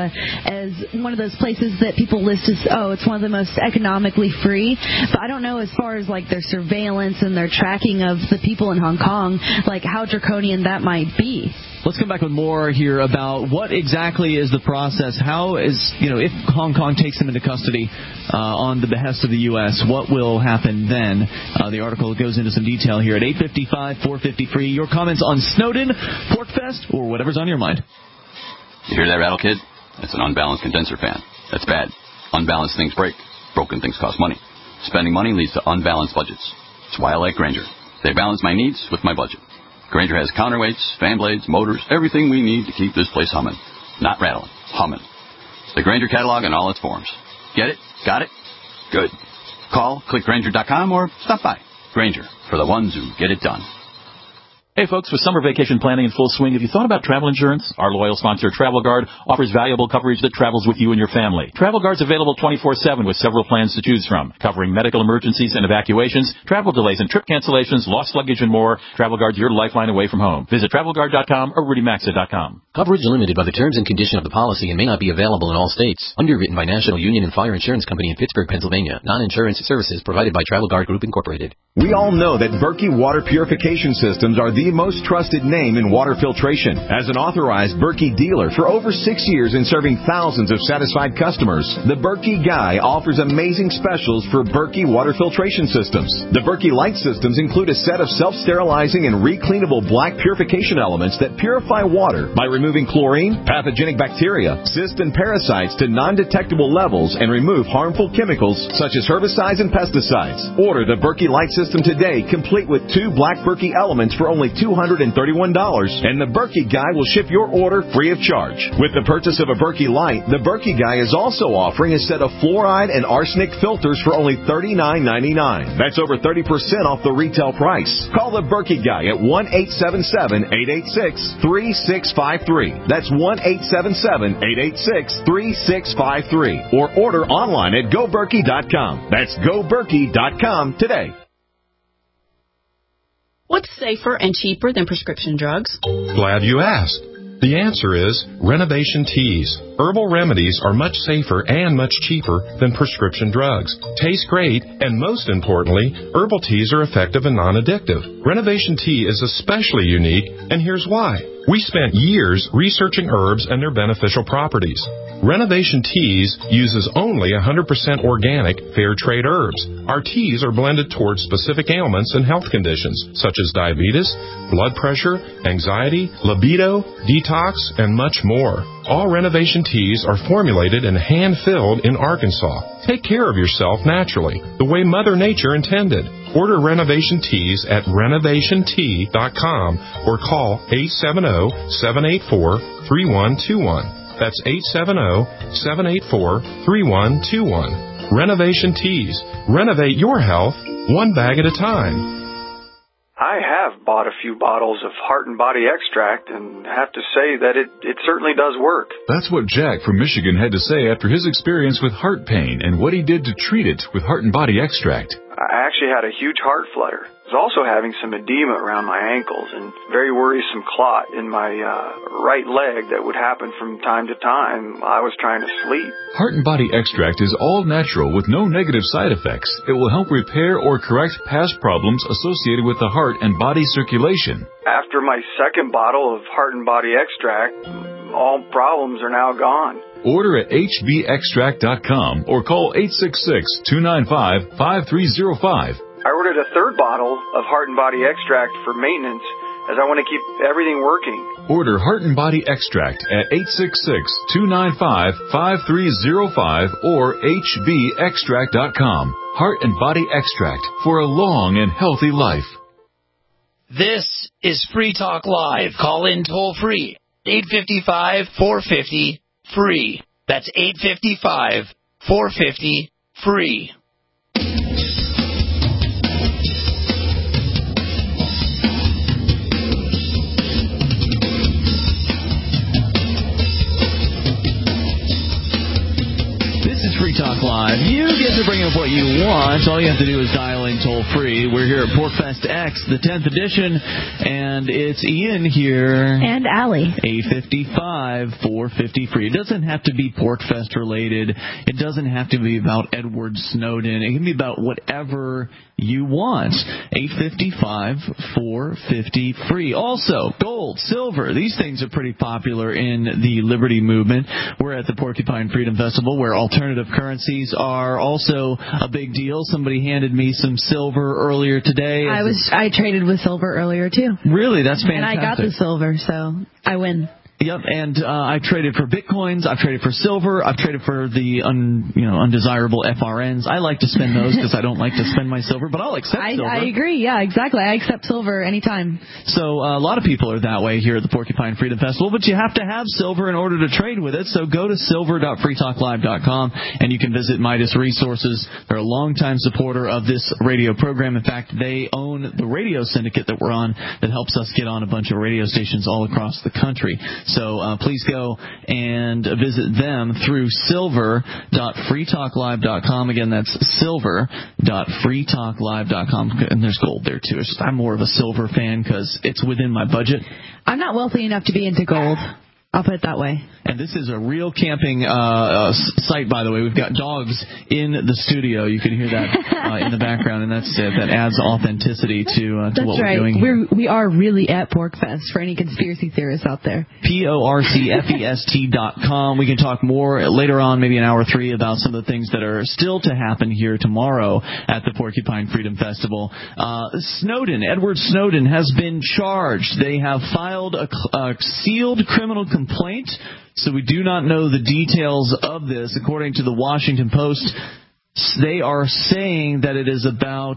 as one of those places that people list as, it's one of the most economically free. But I don't know as far as their surveillance and their tracking of the people in Hong Kong, how draconian that might be. Let's come back with more here about what exactly is the process. How is, if Hong Kong takes him into custody on the behest of the U.S., what will happen then? The article goes into some detail here at 855-453. Your comments on Snowden, Porkfest, or whatever's on your mind. You hear that rattle, kid? That's an unbalanced condenser fan. That's bad. Unbalanced things break. Broken things cost money. Spending money leads to unbalanced budgets. That's why I like Grainger. They balance my needs with my budget. Grainger has counterweights, fan blades, motors, everything we need to keep this place humming. Not rattling, humming. It's the Grainger catalog in all its forms. Get it? Got it? Good. Call, click Grainger.com, or stop by. Grainger, for the ones who get it done. Hey folks, with summer vacation planning in full swing, have you thought about travel insurance? Our loyal sponsor, Travel Guard, offers valuable coverage that travels with you and your family. Travel Guard's available 24/7 with several plans to choose from, covering medical emergencies and evacuations, travel delays and trip cancellations, lost luggage, and more. Travel Guard's your lifeline away from home. Visit TravelGuard.com or RudyMaxa.com. Coverage limited by the terms and condition of the policy and may not be available in all states. Underwritten by National Union and Fire Insurance Company in Pittsburgh, Pennsylvania. Non-insurance services provided by Travel Guard Group, Incorporated. We all know that Berkey Water Purification Systems are the most trusted name in water filtration. As an authorized Berkey dealer for over 6 years and serving thousands of satisfied customers, the Berkey Guy offers amazing specials for Berkey water filtration systems. The Berkey Light systems include a set of self-sterilizing and recleanable black purification elements that purify water by removing chlorine, pathogenic bacteria, cysts, and parasites to non-detectable levels and remove harmful chemicals such as herbicides and pesticides. Order the Berkey Light system today, complete with 2 black Berkey elements for only only $231, and the Berkey Guy will ship your order free of charge. With the purchase of a Berkey Light, the Berkey Guy is also offering a set of fluoride and arsenic filters for only $39.99. That's over 30% off the retail price. Call the Berkey Guy at 1-877-886-3653. That's 1-877-886-3653. Or order online at GoBerkey.com. That's GoBerkey.com today. What's safer and cheaper than prescription drugs? Glad you asked. The answer is Renovation Teas. Herbal remedies are much safer and much cheaper than prescription drugs. Taste great, and most importantly, herbal teas are effective and non-addictive. Renovation Tea is especially unique, and here's why. We spent years researching herbs and their beneficial properties. Renovation Teas uses only 100% organic, fair trade herbs. Our teas are blended towards specific ailments and health conditions, such as diabetes, blood pressure, anxiety, libido, detox, and much more. All Renovation Teas are formulated and hand-filled in Arkansas. Take care of yourself naturally, the way Mother Nature intended. Order Renovation Teas at renovationtea.com or call 870-784-3121. That's 870-784-3121. Renovation Teas. Renovate your health one bag at a time. I have bought a few bottles of Heart and Body Extract and have to say that it certainly does work. That's what Jack from Michigan had to say after his experience with heart pain and what he did to treat it with Heart and Body Extract. I actually had a huge heart flutter. I was also having some edema around my ankles and very worrisome clot in my right leg that would happen from time to time. I was trying to sleep. Heart and Body Extract is all natural with no negative side effects. It will help repair or correct past problems associated with the heart and body circulation. After my second bottle of Heart and Body Extract, all problems are now gone. Order at hbextract.com or call 866-295-5305. I ordered a third bottle of Heart and Body Extract for maintenance as I want to keep everything working. Order Heart and Body Extract at 866-295-5305 or hbextract.com. Heart and Body Extract for a long and healthy life. This is Free Talk Live. Call in toll free. 855-450-FREE. That's 855-450-FREE. Free Talk Live. You get to bring up what you want. All you have to do is dial in toll free. We're here at Porkfest X, the 10th edition, and it's Ian here. And Allie. 855-450-FREE. It doesn't have to be Porkfest related. It doesn't have to be about Edward Snowden. It can be about whatever you want. 855-450-FREE. Also, gold, silver. These things are pretty popular in the Liberty movement. We're at the Porcupine Freedom Festival, where alternative currencies are also a big deal. Somebody handed me some silver earlier today. I traded with silver earlier too. Really? That's fantastic. And I got the silver, so I win. Yep, and I traded for bitcoins. I've traded for silver. I've traded for the undesirable FRNs. I like to spend those because I don't like to spend my silver, but I'll accept silver. I agree. Yeah, exactly. I accept silver anytime. So a lot of people are that way here at the Porcupine Freedom Festival, but you have to have silver in order to trade with it. So go to silver.freetalklive.com and you can visit Midas Resources. They're a longtime supporter of this radio program. In fact, they own the radio syndicate that we're on that helps us get on a bunch of radio stations all across the country. So please go and visit them through silver.freetalklive.com. Again, that's silver.freetalklive.com. And there's gold there, too. It's just, I'm more of a silver fan because it's within my budget. I'm not wealthy enough to be into gold. I'll put it that way. And this is a real camping site, by the way. We've got dogs in the studio. You can hear that in the background, and that adds authenticity to what we're doing here. We are really at Porkfest for any conspiracy theorists out there. PORCFEST.com. We can talk more later on, maybe in hour 3, about some of the things that are still to happen here tomorrow at the Porcupine Freedom Festival. Edward Snowden has been charged. They have filed a sealed criminal complaint, so we do not know the details of this. According to the Washington Post, They are saying that it is about,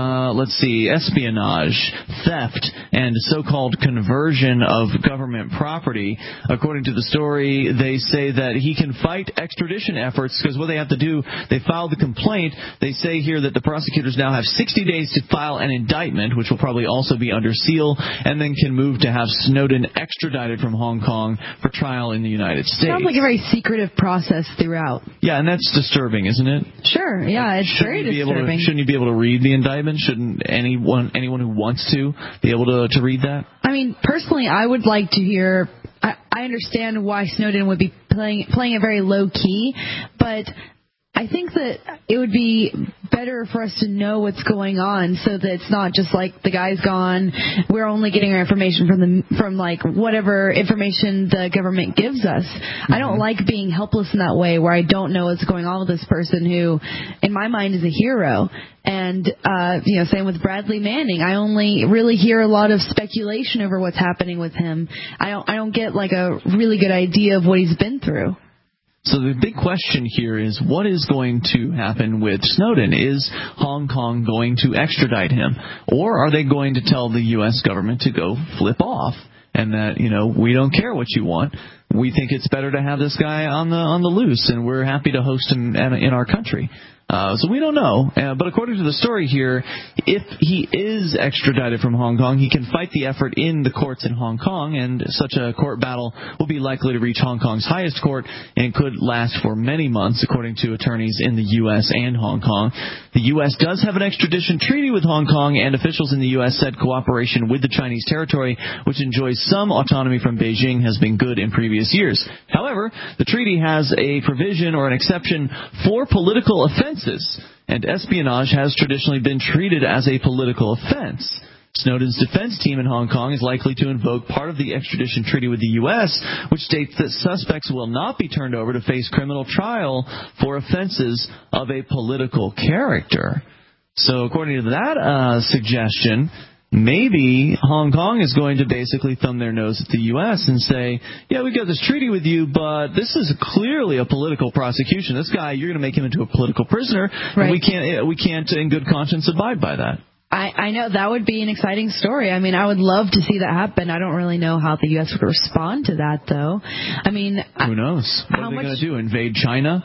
espionage, theft, and so-called conversion of government property. According to the story, they say that he can fight extradition efforts because what they have to do, they filed the complaint. They say here that the prosecutors now have 60 days to file an indictment, which will probably also be under seal, and then can move to have Snowden extradited from Hong Kong for trial in the United States. Sounds like a very secretive process throughout. Yeah, and that's disturbing, isn't it? Sure, yeah, it's very disturbing. Shouldn't you be able to read the indictment? Shouldn't anyone who wants to be able to read that? I mean, personally, I would like to hear. I understand why Snowden would be playing it very low key, but I think that it would be better for us to know what's going on, so that it's not just like the guy's gone. We're only getting our information from like whatever information the government gives us. Mm-hmm. I don't like being helpless in that way, where I don't know what's going on with this person who, in my mind, is a hero. And same with Bradley Manning. I only really hear a lot of speculation over what's happening with him. I don't get like a really good idea of what he's been through. So the big question here is, what is going to happen with Snowden? Is Hong Kong going to extradite him? Or are they going to tell the U.S. government to go flip off? And that, we don't care what you want. We think it's better to have this guy on the loose, and we're happy to host him in our country. So we don't know. But according to the story here, if he is extradited from Hong Kong, he can fight the effort in the courts in Hong Kong, and such a court battle will be likely to reach Hong Kong's highest court and could last for many months, according to attorneys in the U.S. and Hong Kong. The U.S. does have an extradition treaty with Hong Kong, and officials in the U.S. said cooperation with the Chinese territory, which enjoys some autonomy from Beijing, has been good in previous years. However, the treaty has a provision or an exception for political offenses, and espionage has traditionally been treated as a political offense. Snowden's defense team in Hong Kong is likely to invoke part of the extradition treaty with the U.S., which states that suspects will not be turned over to face criminal trial for offenses of a political character. So according to that suggestion, maybe Hong Kong is going to basically thumb their nose at the U.S. and say, yeah, we've got this treaty with you, but this is clearly a political prosecution. This guy, you're going to make him into a political prisoner, right. And we can't in good conscience abide by that. I know that would be an exciting story. I mean, I would love to see that happen. I don't really know how the U.S. would respond to that, though. I mean, who knows? What are they going to do? Invade China?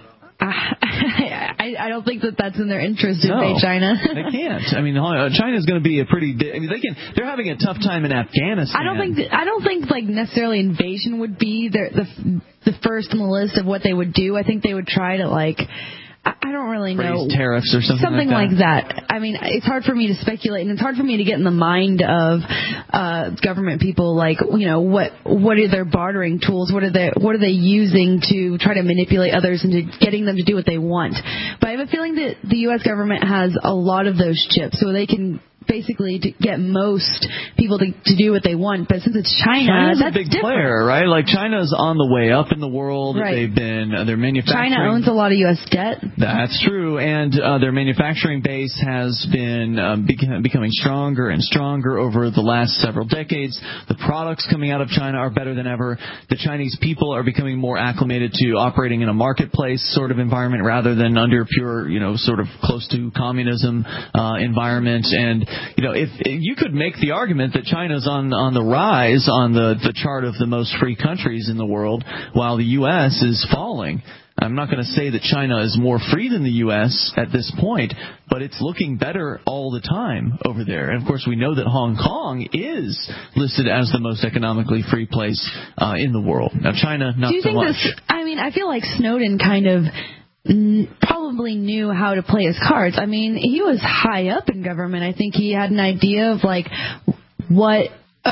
I don't think that's in their interest to invade China. They can't. I mean, China's going to be a pretty. They're having a tough time in Afghanistan. I don't think like necessarily invasion would be the first on the list of what they would do. I think they would try to I don't really know. Raise tariffs or something like that. I mean, it's hard for me to speculate, and it's hard for me to get in the mind of government people. Like, what are their bartering tools? What are they using to try to manipulate others into getting them to do what they want? But I have a feeling that the U.S. government has a lot of those chips, so they can basically to get most people to do what they want. But since it's China's a big player, right? Like, China's on the way up in the world. Right. They're manufacturing. China owns a lot of U.S. debt. That's true, and their manufacturing base has been becoming stronger and stronger over the last several decades. The products coming out of China are better than ever. The Chinese people are becoming more acclimated to operating in a marketplace sort of environment rather than under pure, sort of close to communism environment. And if you could make the argument that China's on the rise on the chart of the most free countries in the world, while the U.S. is falling. I'm not going to say that China is more free than the U.S. at this point, but it's looking better all the time over there. And, of course, we know that Hong Kong is listed as the most economically free place in the world. Now, China, not so much. I feel like Snowden kind of probably knew how to play his cards. I mean, he was high up in government. I think he had an idea of what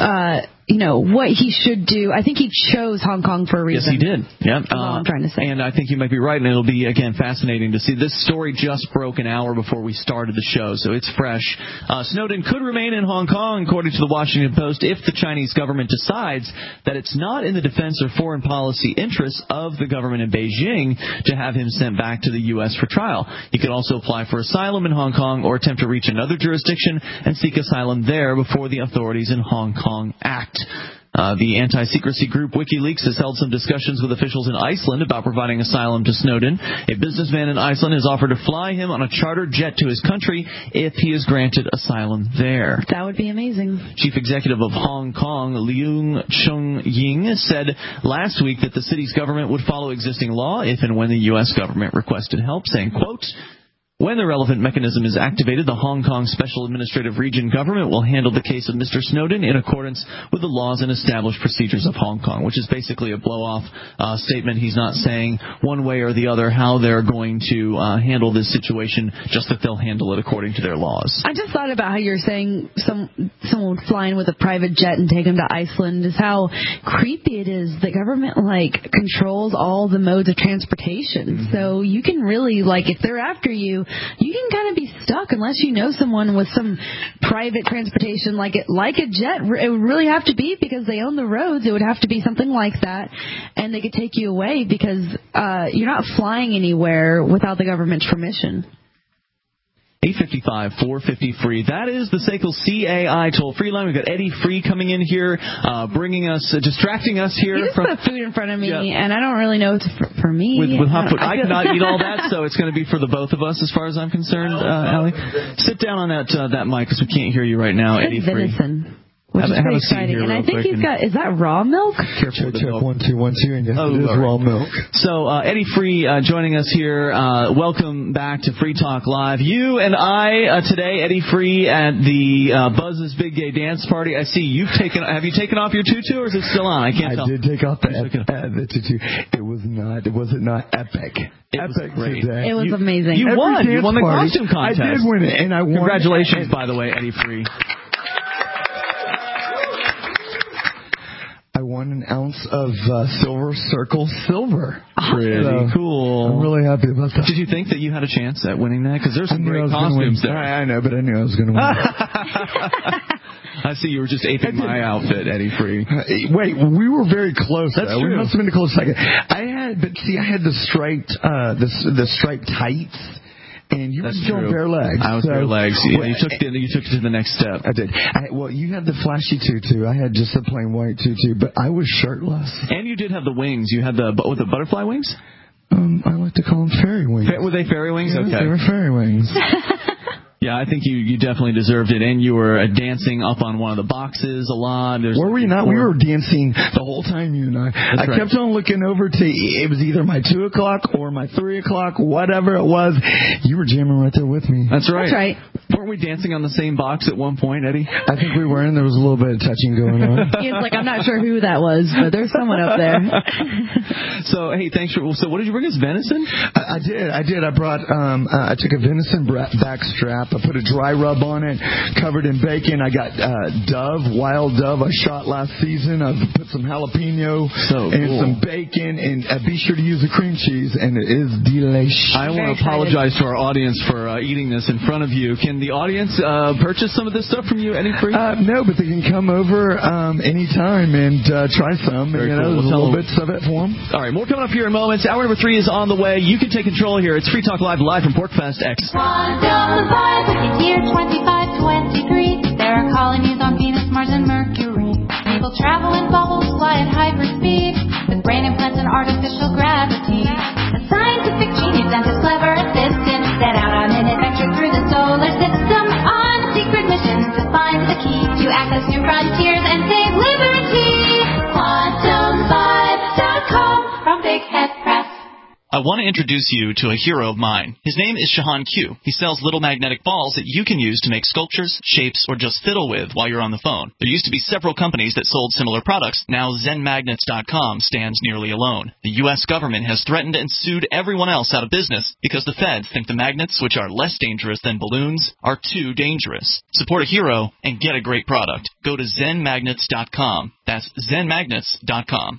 he should do. I think he chose Hong Kong for a reason. Yes, he did. Yeah. That's all I'm trying to say. And I think you might be right, and it'll be, again, fascinating to see. This story just broke an hour before we started the show, so it's fresh. Snowden could remain in Hong Kong, according to the Washington Post, if the Chinese government decides that it's not in the defense or foreign policy interests of the government in Beijing to have him sent back to the U.S. for trial. He could also apply for asylum in Hong Kong or attempt to reach another jurisdiction and seek asylum there before the authorities in Hong Kong act. The anti-secrecy group WikiLeaks has held some discussions with officials in Iceland about providing asylum to Snowden. A businessman in Iceland has offered to fly him on a chartered jet to his country if he is granted asylum there. That would be amazing. Chief Executive of Hong Kong, Leung Chun-ying, said last week that the city's government would follow existing law if and when the U.S. government requested help, saying, quote, when the relevant mechanism is activated, the Hong Kong Special Administrative Region government will handle the case of Mr. Snowden in accordance with the laws and established procedures of Hong Kong, which is basically a blow-off statement. He's not saying one way or the other how they're going to handle this situation, just that they'll handle it according to their laws. I just thought about how you're saying someone would fly in with a private jet and take him to Iceland, is how creepy it is. The government, controls all the modes of transportation. Mm-hmm. So you can really, if they're after you, you can kind of be stuck unless you know someone with some private transportation like a jet. It would really have to be, because they own the roads. It would have to be something like that, and they could take you away because you're not flying anywhere without the government's permission. 855-450-FREE. That is the SACL CAI toll-free line. We've got Eddie Free coming in here, distracting us here. You just put food in front of me, and I don't really know it's for me. With hot food. I cannot eat all that, so it's going to be for the both of us as far as I'm concerned, Allie. Sit down on that mic because we can't hear you right now, Eddie Free. Venison. Which is pretty exciting. And I think he's got, is that raw milk? Check 1, 2, 1, 2, and yes, it is raw milk. So, Eddie Free joining us here. Welcome back to Free Talk Live. You and I today, Eddie Free, at the Buzz's Big Gay Dance Party. I see have you taken off your tutu, or is it still on? I can't tell. I did take off the tutu. It was not epic. Epic today. It was amazing. You won. You won the costume contest. I did win it, and I won. Congratulations, by the way, Eddie Free. I won an ounce of Silver Circle silver. Pretty cool. I'm really happy about that. Did you think that you had a chance at winning that? Because there's some great costumes there. I know, but I knew I was going to win. I see you were just aping my outfit, Eddie Free. Wait, we were very close. That's true. We must have been a close second. I had the striped striped tights. And you were showing bare legs. I was bare legs. Yeah, you took it to the next step. I did. You had the flashy tutu. I had just a plain white tutu, but I was shirtless. And you did have the wings. You had the butterfly wings? I like to call them fairy wings. Were they fairy wings? Yes, okay. They were fairy wings. Yeah, I think you definitely deserved it, and you were dancing up on one of the boxes a lot. Were we not? We were dancing the whole time, you and I. I kept on looking over to, it was either my 2 o'clock or my 3 o'clock, whatever it was. You were jamming right there with me. That's right. That's right. Weren't we dancing on the same box at one point, Eddie? I think we were, and there was a little bit of touching going on. He was like, I'm not sure who that was, but there's someone up there. So, hey, thanks for. So, what did you bring us? Venison? I did. I brought. I took a venison back strap. I put a dry rub on it, covered in bacon. I got wild dove I shot last season. I put some jalapeno and some bacon, and be sure to use the cream cheese, and it is delicious. I want to apologize to our audience for eating this in front of you. Can the audience purchase some of this stuff from you, Eddie Free? No, but they can come over anytime and try some. Very and cool. There's a little bits of it for them. All right, more coming up here in moments. Hour number 3 is on the way. You can take control here. It's Free Talk Live from PorcFest X. Year 2523, there are colonies on Venus, Mars, and Mercury. People travel in bubbles, fly at hyperspeed, with brain implants and artificial gravity. A scientific genius and his clever assistant set out on an adventure through the solar system on secret missions to find the key to access new frontiers and save liberty. QuantumVibes.com from Big Head Press. I want to introduce you to a hero of mine. His name is Shahan Q. He sells little magnetic balls that you can use to make sculptures, shapes, or just fiddle with while you're on the phone. There used to be several companies that sold similar products. Now ZenMagnets.com stands nearly alone. The U.S. government has threatened and sued everyone else out of business because the feds think the magnets, which are less dangerous than balloons, are too dangerous. Support a hero and get a great product. Go to ZenMagnets.com. That's ZenMagnets.com.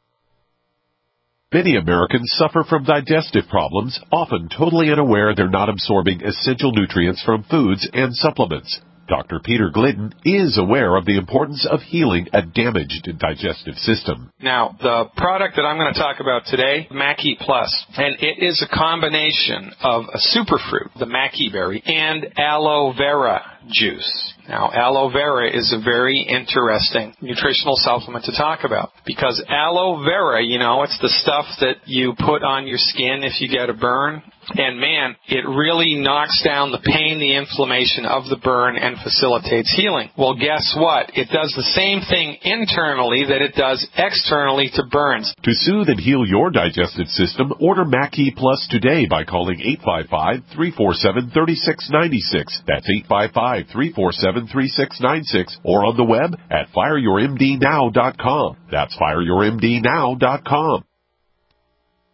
Many Americans suffer from digestive problems, often totally unaware they're not absorbing essential nutrients from foods and supplements. Dr. Peter Glidden is aware of the importance of healing a damaged digestive system. Now, the product that I'm going to talk about today, Mackey Plus, and it is a combination of a superfruit, the Mackey berry, and aloe vera juice. Now, aloe vera is a very interesting nutritional supplement to talk about because aloe vera, it's the stuff that you put on your skin if you get a burn. And man, it really knocks down the pain, the inflammation of the burn and facilitates healing. Well, guess what? It does the same thing internally that it does externally to burns. To soothe and heal your digestive system, order Mackey Plus today by calling 855-347-3696. That's 855-347-3696 or on the web at fireyourmdnow.com. That's fireyourmdnow.com.